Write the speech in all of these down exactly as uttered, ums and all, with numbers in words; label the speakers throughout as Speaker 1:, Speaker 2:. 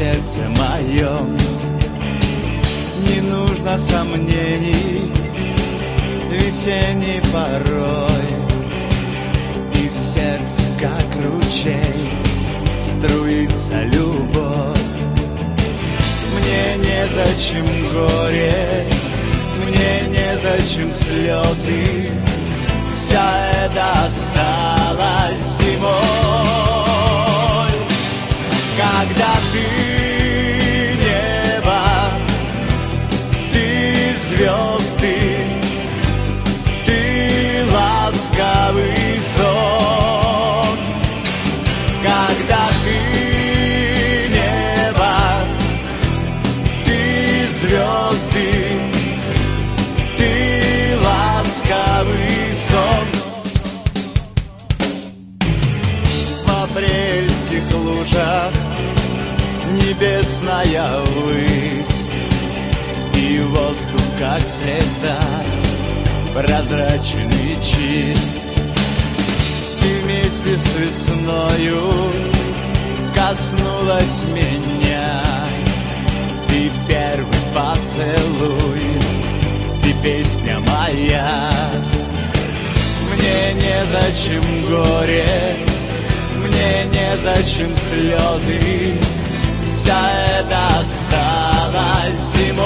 Speaker 1: сердце моем не нужно сомнений весенней порой, и в сердце, как ручей, струится любовь. Мне незачем горе, мне незачем слезы, все это осталось зимой. Когда ты небо, ты звезды, ты ласковый сон. Когда ты небо, ты звезды, ты ласковый сон. В апрельских лужах небесная высь, и воздух, как слеза, прозрачен и чист. И вместе с весною коснулась меня. Ты первый поцелуй, ты песня моя. Мне незачем горе, мне незачем слезы, все это осталось зимой.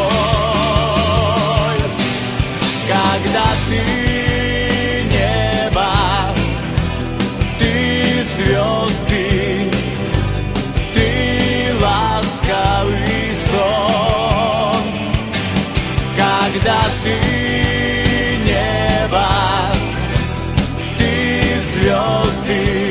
Speaker 1: Когда ты небо, ты звезды, ты ласковый сон. Когда ты небо, ты звезды,